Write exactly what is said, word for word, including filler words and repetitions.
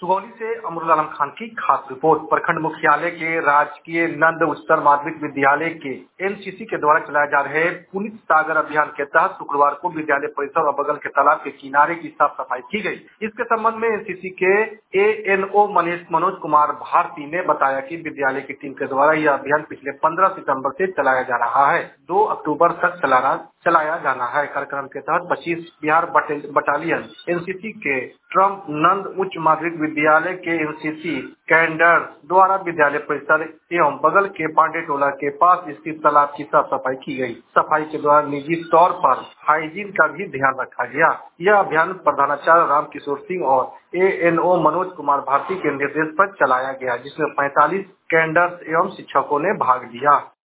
सुगौली से अमरुल आलम खान की खास रिपोर्ट। प्रखंड मुख्यालय के राजकीय नंद उच्चतर माध्यमिक विद्यालय के एनसीसी के द्वारा चलाए जा रहे पुनीत सागर अभियान के तहत शुक्रवार को विद्यालय परिसर और बगल के तालाब के किनारे की साफ सफाई की गई। इसके संबंध में एनसीसी के एएनओ मनीष मनोज कुमार भारती ने बताया कि विद्यालय की टीम के द्वारा यह अभियान पिछले पंद्रह सितंबर से चलाया जा रहा है। दो अक्टूबर तक चलाना चलाया जाना है। कार्यक्रम के तहत पच्चीस बिहार बटालियन एनसीसी के ट्रम्प नंद उच्च माध्यमिक विद्यालय के एनसीसी कैडेट द्वारा विद्यालय परिसर एवं बगल के पांडे टोला के पास स्थित तालाब की साफ सफाई की गई। सफाई के दौरान निजी तौर पर हाइजीन का भी ध्यान रखा गया। यह अभियान प्रधानाचार्य राम किशोर सिंह और एएनओ मनोज कुमार भारती के निर्देश पर चलाया गया, जिसमें पैंतालीस कैडेट्स एवं शिक्षकों ने भाग लिया।